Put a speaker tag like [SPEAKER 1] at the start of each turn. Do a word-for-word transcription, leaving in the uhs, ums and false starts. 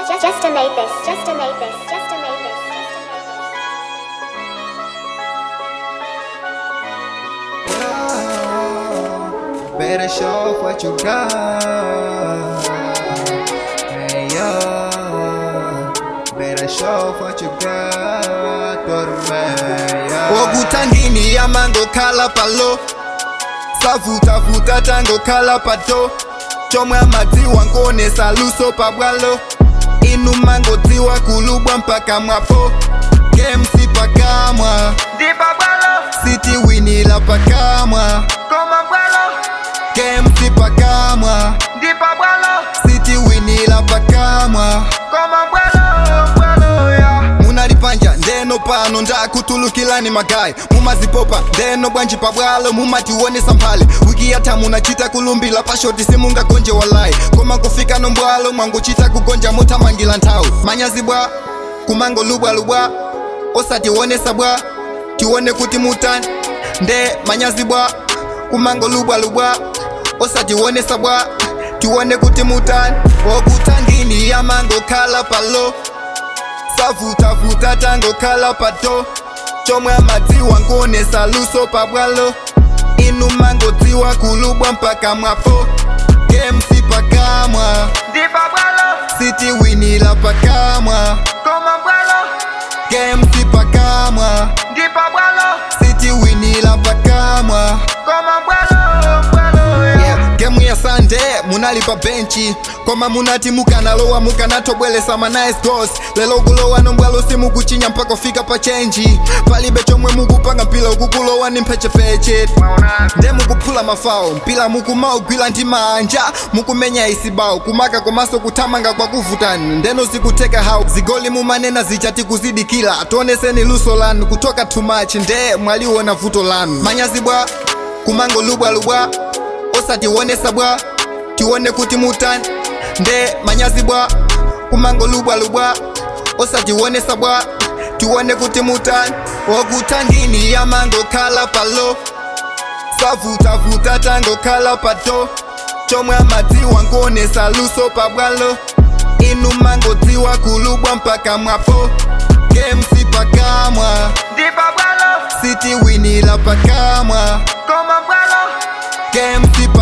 [SPEAKER 1] just just to make this, just to make this, just to make this, just
[SPEAKER 2] to make this. Better show off what you got. Hey yo, better show off what you got. Ogutangini ya mango kala palo, savuta vuta tango kala pato. Chomwe amadziwa nkonesa luso pabwalo. Inu mango tiwa kulubwa mpaka mwapo. Game si pakamwa
[SPEAKER 3] Di pabwalo,
[SPEAKER 2] City winila pakamwa
[SPEAKER 3] koma bwalo.
[SPEAKER 2] Game si pakamwa
[SPEAKER 3] Di pabwalo,
[SPEAKER 2] City winila pakamwa
[SPEAKER 3] koma bwalo, bwalo ya.
[SPEAKER 2] Munalipanja ndeno pano ndakutulukilani magayi. Mumazipopa ndeno bwanji pabwalo mumatiwonesa mphale. Wiki yatha munachita kulumbila pashoti simungagonje walai. Koma kufika nombwalo mwanguchita kugonja muthamangila nthawi. Manyazi bwa kumango lubwa lubwa osatiwonesa bwa tiwone kuti mutani. Nde manyazi bwa kumango lubwa lubwa osatiwonesa bwa tiwone kuti mutani. Ogutangini ya mango kala palo, savuta vuta tango kala pato. Chomwe amadziwa nkonesa luso pabwalo. Inu mango tiwa kulubwa mpaka mwapo. Game si pakamwa
[SPEAKER 3] Di pabwalo,
[SPEAKER 2] City winila pakamwa
[SPEAKER 3] koma bwalo.
[SPEAKER 2] Game si pakamwa
[SPEAKER 3] Di pabwalo,
[SPEAKER 2] City winila pakamwa
[SPEAKER 3] koma bwalo, bwalo ya.
[SPEAKER 2] Yeah. Game ya Sunday munalipa benchi, koma munati mukanalowa mukanatobwelesa ma nice goals. Lelo kulowa nombwalo simukuchinya mpaka fika pa chenji. Palibe chomwe mukupanga mpila ukukulowa ni mpechepeche. Nde mukuphula mafawo mpila mukumaugwila ndi manja. Mukumenya isibawo kumaka komaso kuthamanga kwa kuvutani. Ndeno zikuteka hau zigoli mumanena zichati kuzidikila. Tioneseni luso lanu kutoka too much. Nde mwaliwona vuto lanu. Manyazi bwa kumango lubwa lubwa osatiwonesa bwa tiwone kuti mutani. Nde manyazi bwa kumango lubwa lubwa osatiwonesa bwa tiwone kuti mutani. Ogutangini ya mango kala palo, savuta vuta tango kala pato. Chomwe amadziwa nkonesa luso pabwalo. Inu mango tiwa kulubwa mpaka mwapo. Game si pakamwa
[SPEAKER 3] Di pabwalo,
[SPEAKER 2] City winila pakamwa
[SPEAKER 3] koma bwalo.
[SPEAKER 2] Game si